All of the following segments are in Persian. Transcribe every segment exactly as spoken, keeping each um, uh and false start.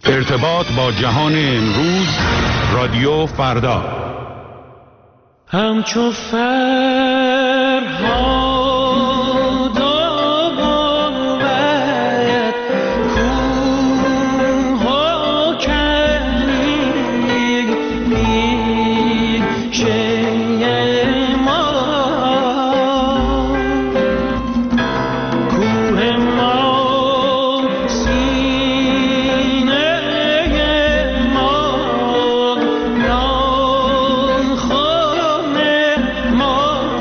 ارتباط با جهان امروز، رادیو فردا. همچو فرهاد آباد کوه و کویر پیشه ما، کوه ما سینه ما، ناخن ما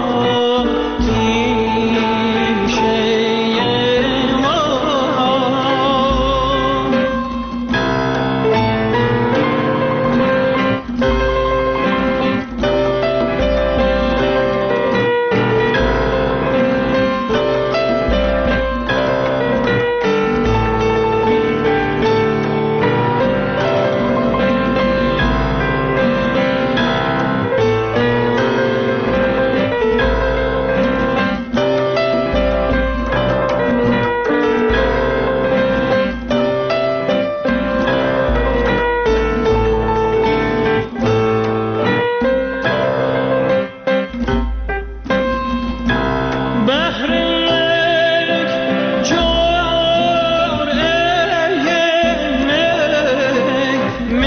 تیشه ما. بهر یک جرعه می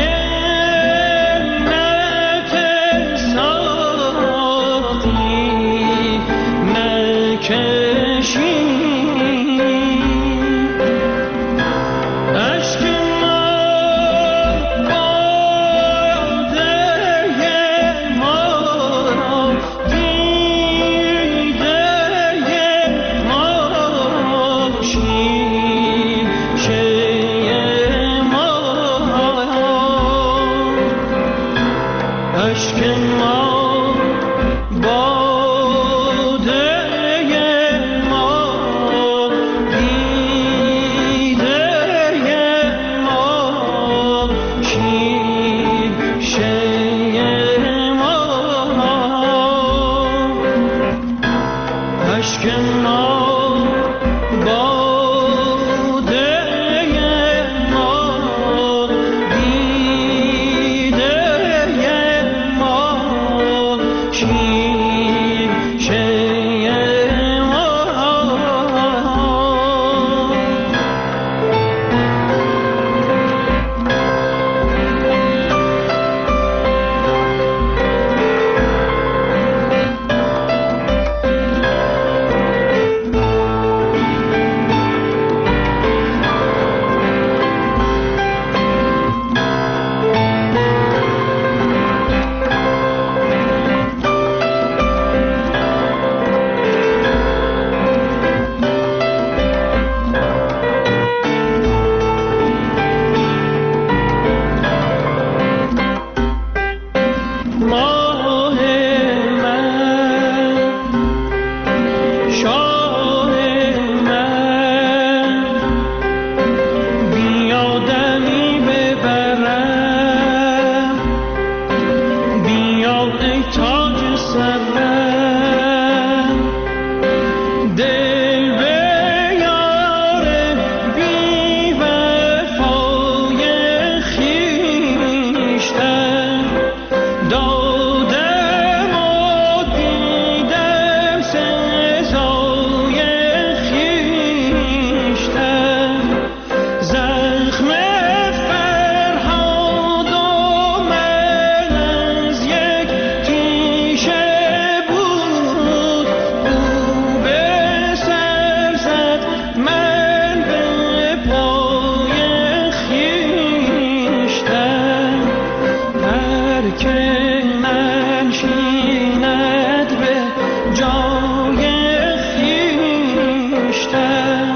منت ساقی نکشی، اشک ما باده ما دیده ما، شیشه ما، اشک ما باده ما دیده ما، شیشه ما، اشک ما باده ما دیده ما، شیشه ما. ماه من، شاه من، بیا دمی ببرم، بیا ای تاج سرم، دل به یار بی وفای خویشتن دادم و دیدم سزای خویشتن، زخم فرهاد و من از یک تیشه بود، او به سر زد من به پای خویشتن، هر که ننشیند به جای خویشتن،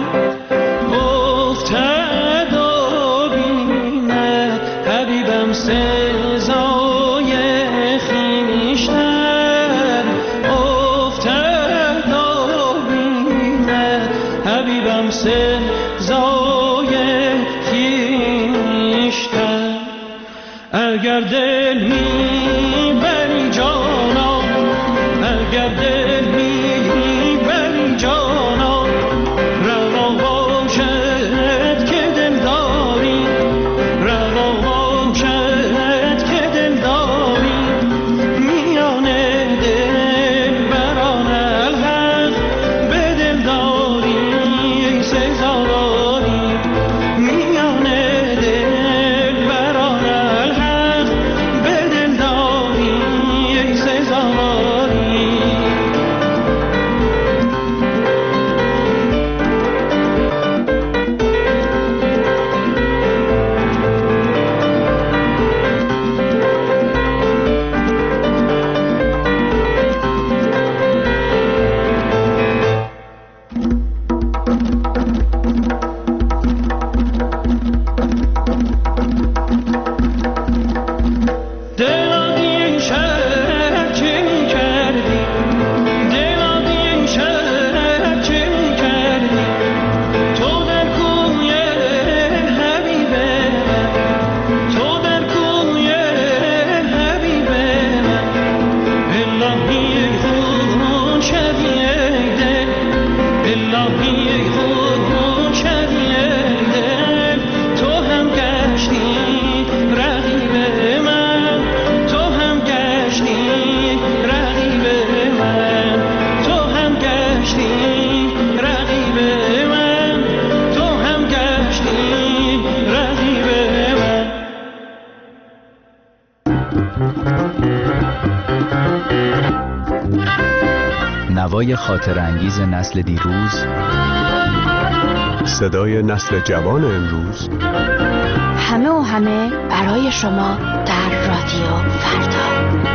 افتد و بیند حبیبم سزای خویشتن، افتد و بیند حبیبم سزای خویشتن. اگر دل میبری جانا، اگر دل میبری جانا، روا باشد که دل داری، روا هوای خاطر انگیز نسل دیروز، صدای نسل جوان امروز، همه و همه برای شما در رادیو فردا.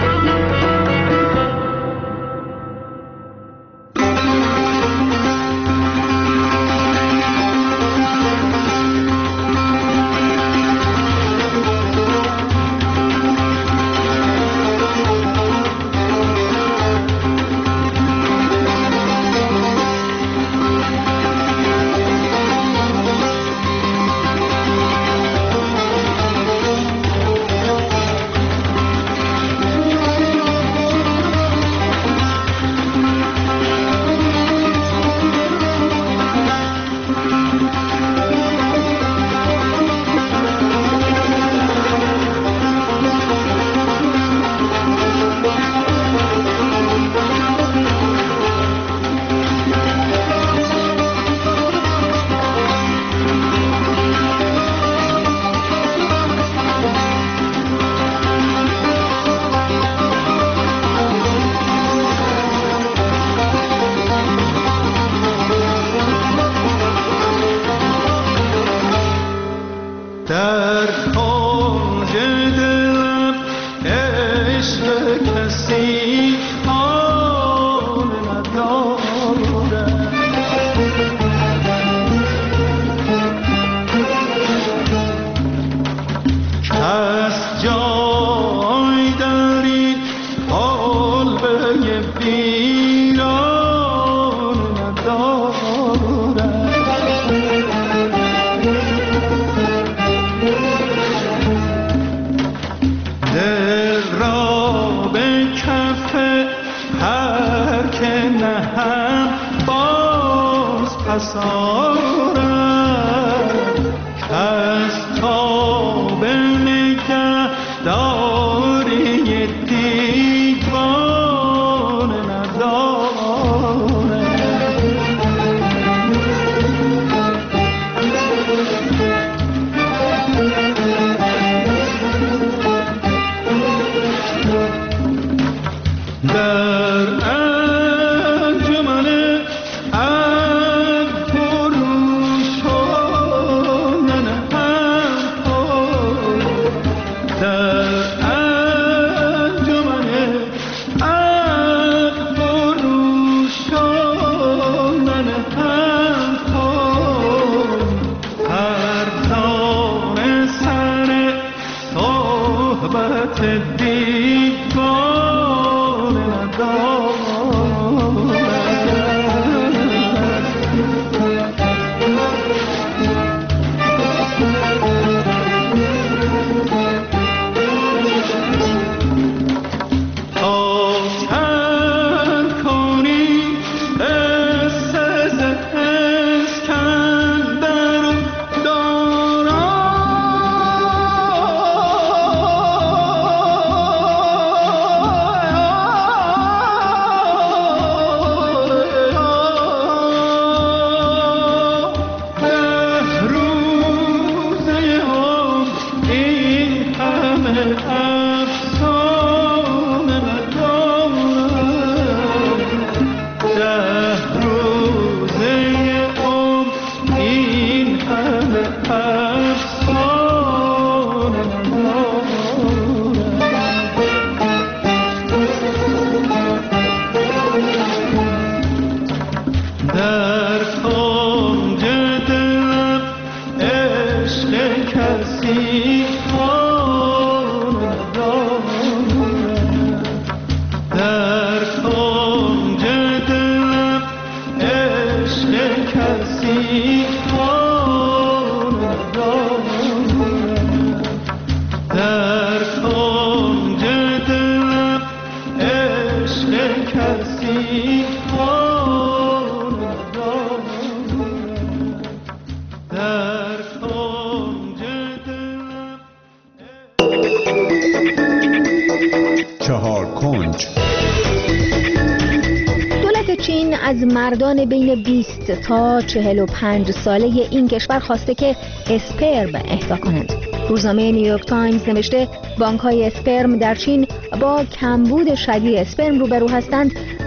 چین از مردان بین بیست تا چهل و پنج ساله این کشور خواسته که اسپرم اهدا کنند. روزنامه نیویورک تایمز نوشته بانک‌های اسپرم در چین با کمبود شدید اسپرم روبرو هستند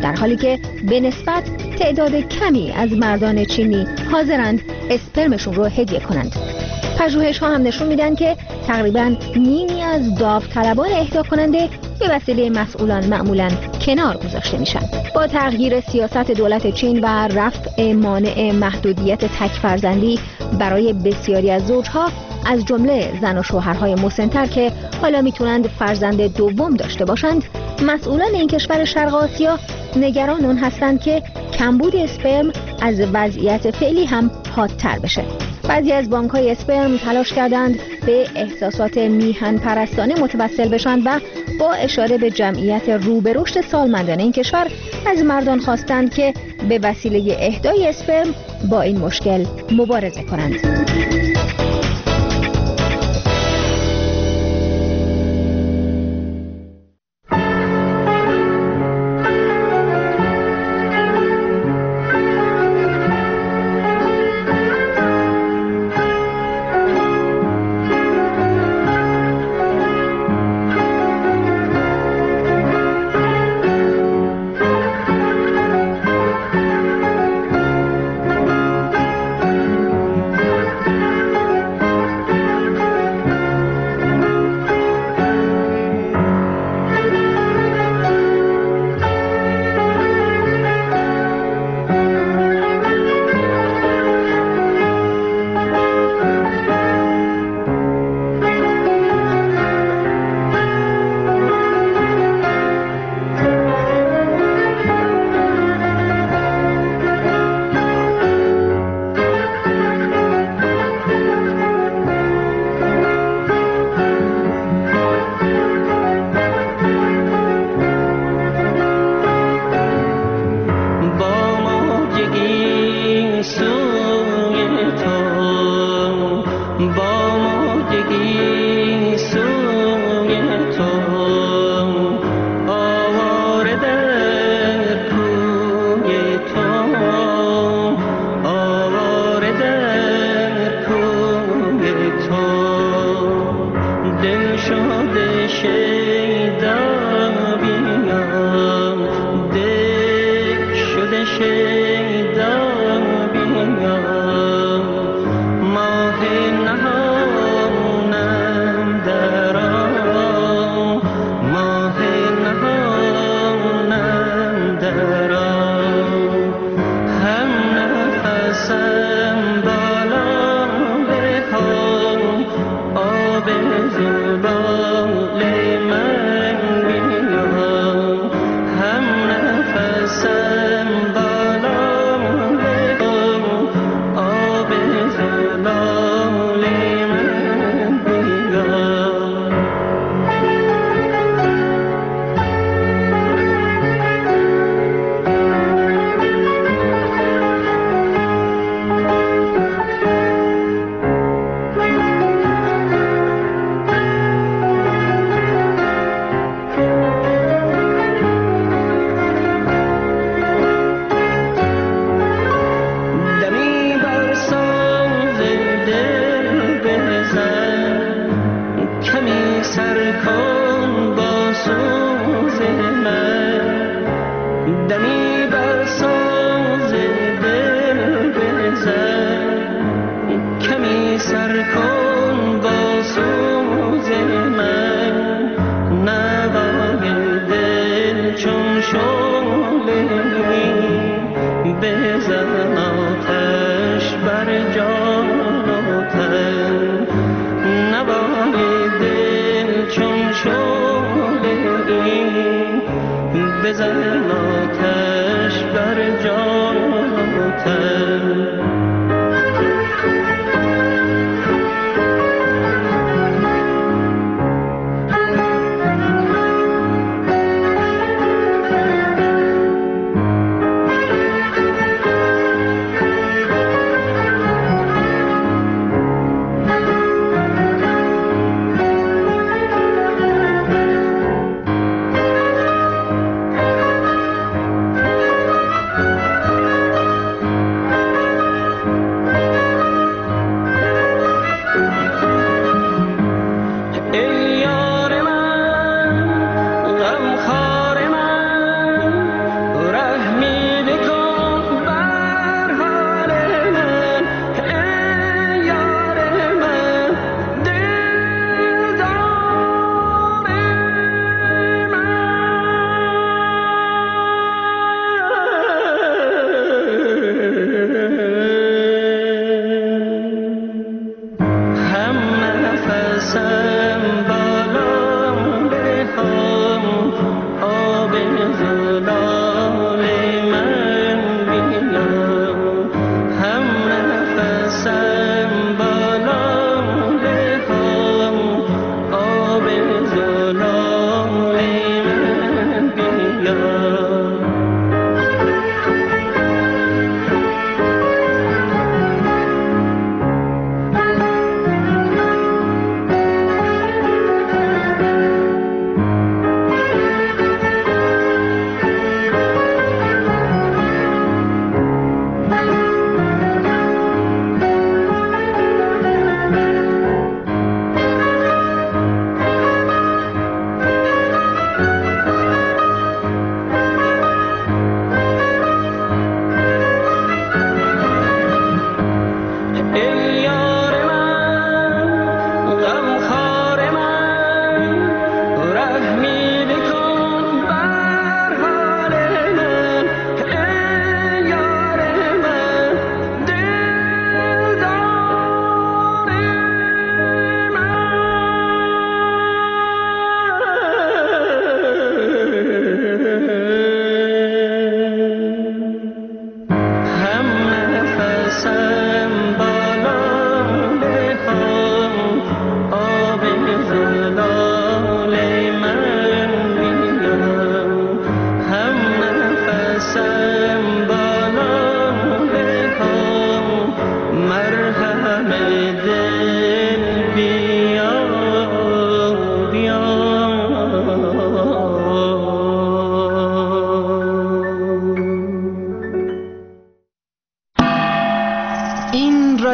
در حالی که به نسبت تعداد کمی از مردان چینی حاضرند اسپرمشون رو هدیه کنند. پژوهش ها هم نشون میدن که تقریباً نیمی از داوطلبان اهدا کننده به وسیله مسئولان معمولاً کنار گذاشته میشن. با تغییر سیاست دولت چین و رفع مانع محدودیت تک فرزندی برای بسیاری از زوجها از جمله زن و شوهرهای مسن‌تر که حالا میتونند فرزند دوم داشته باشند، مسئولان این کشور شرق آسیا نگران اون هستند که کمبود اسپرم از وضعیت فعلی هم حادتر بشه. بعضی از بانک‌های اسپرم تلاش کردند به احساسات میهن پرستانه متوسل بشن و با اشاره به جمعیت رو به رشد سالمندان این کشور از مردان خواستند که به وسیله اهدای اسپرم با این مشکل مبارزه کنند.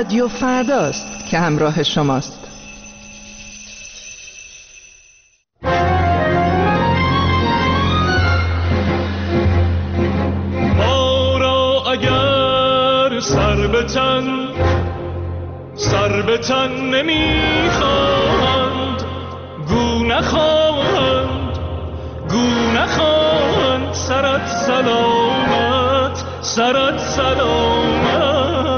رادیو فرداست که همراه شماست. ما را اگر سر به تن سر به تن نمیخواهند، گو نخواهند گو نخواهند، سرت سلامت سرت سلامت.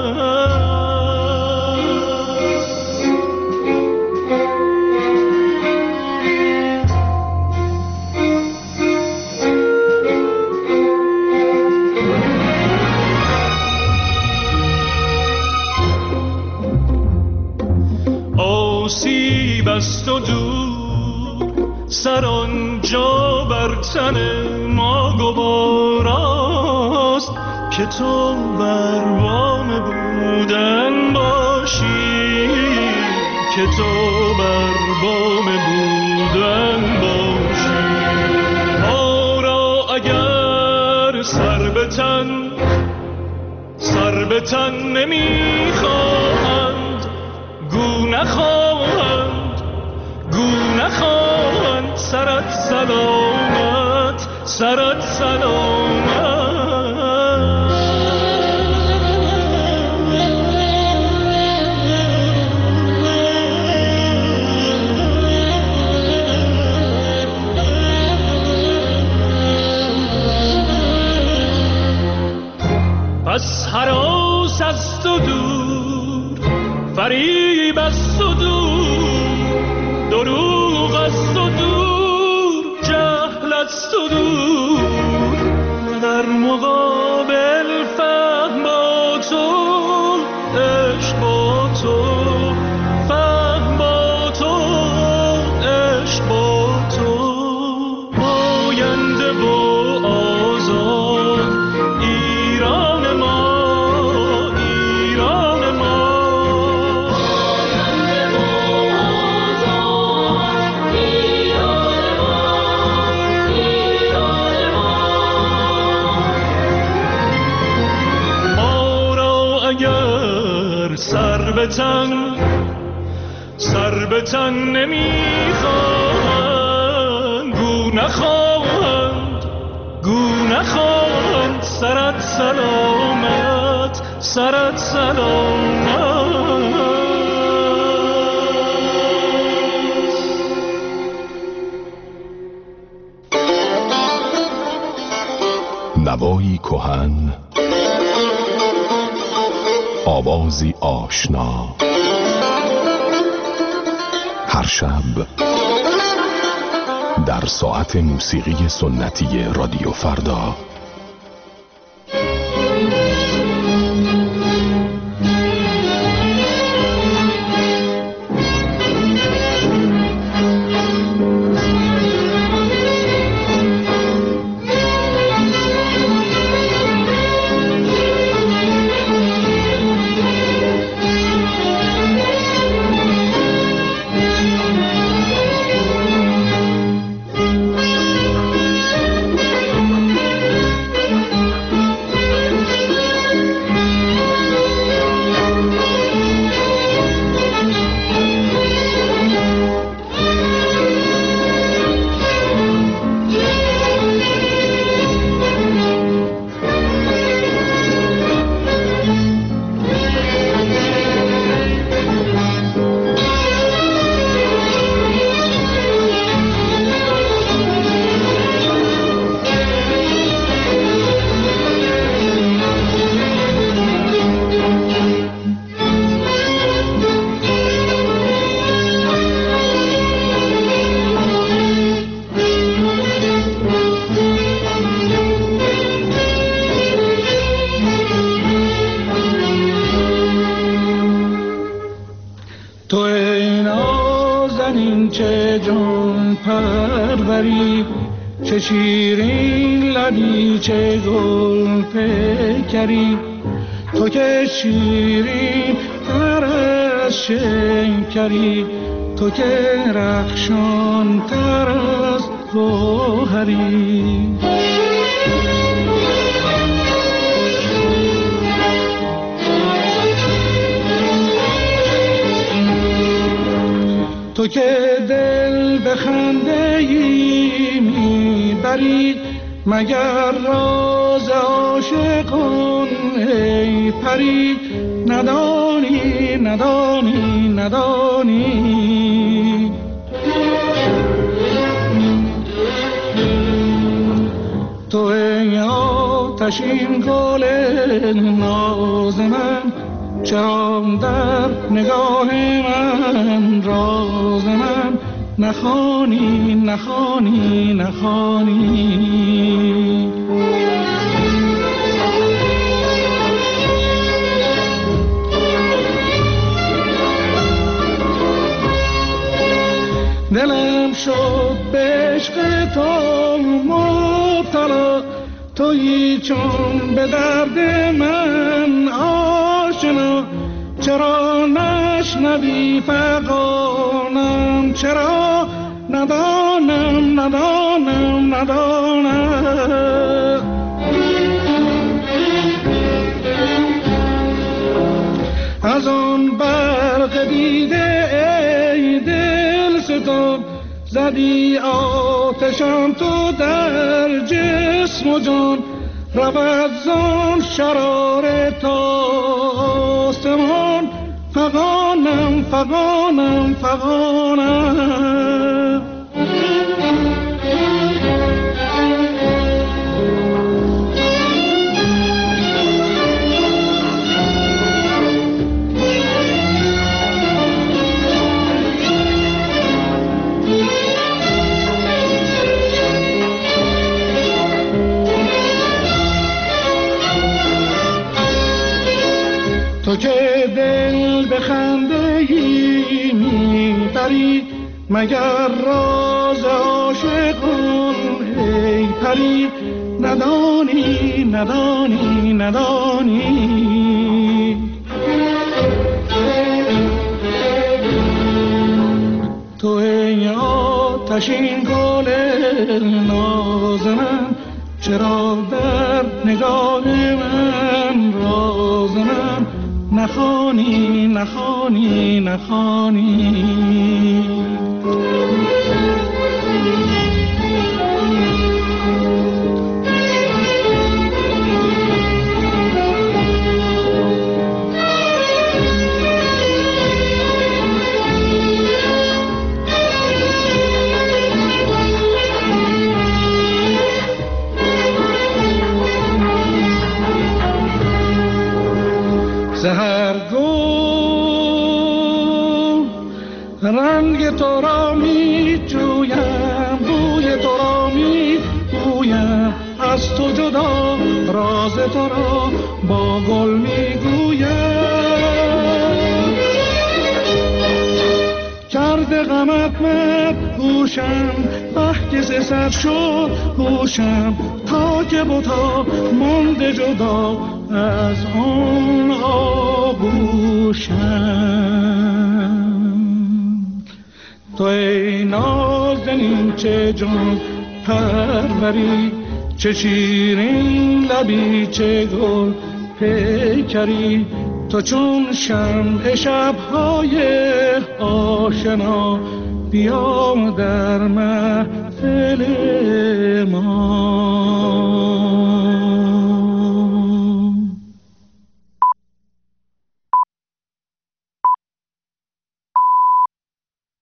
آسیب است و دور سر آنجا بر تن ما گواراست، که تو بر بام بودن باشی، که تو بر بام بودن باشی. ما را اگر سر به تن سر به تن نمیخواهند، گو نخواهند گو نخواهند، سرت سلامت سرت سلامت. پس هراس است و دور، فریب است و دور، دروغ است و دور، جهل است و دور. در مقابل فهم با تو، عشق با تو، فهم با تو، عشق با تو. آینده و آزاد ایران ما، ایران ما. آینده و آزاد ایران ما، ایران ما. ما را اگر سر به تن سر به تن نمیخواهند، گو نخواهند گو نخواهند، سرت سلامت سرت سلامت. نوایی کهن، آوازی آشنا، هر شب در ساعت موسیقی سنتی رادیو فردا. تو ای نازنین چه جان پروری، چه شیرین لبی چه گل پیکری. تو که شیرین تر از شکری، تو که رخشان تر از گوهری. تو که دل به خنده ای میبری، مگر راز عاشقان ای پری، ندانی ندانی ندانی. تو ای آتشین گل ناز من، چرا در نگاه من راز من نخوانی نخوانی نخوانی. دلم شد به عشق تو مبتلا، تویی چون به درد من آشنا. چرا نشنوی فغانم، چرا ندانم ندانم ندانم. از آن برق دیده ای دل ستم، زدی آتشم تو در جسم و جان. رود زان شرار تا آسمان، فغانم فغانم فغانم. تو که دل به خنده ای میبری، مگر راز عاشقان ای پری، ندانی ندانی ندانی. تو ای آتشین گل ناز من، چرا در نگاه من راز من نخوانی نخوانی نخوانی. سحرگو رنگ تو را می جویم، بوی تو را می بویم، از تو جدا راز تو را با گل می گویم. کرده غمت مدهوشم، بحکس سر شد هوشم، تا که بتا مانده جدا از آن آغوشم. تو ای نازنین چه جان پروری، چه شیرین لبی چه گل پیکری. تو چون شمع شب‌های آشنا، بیا در محفل ما.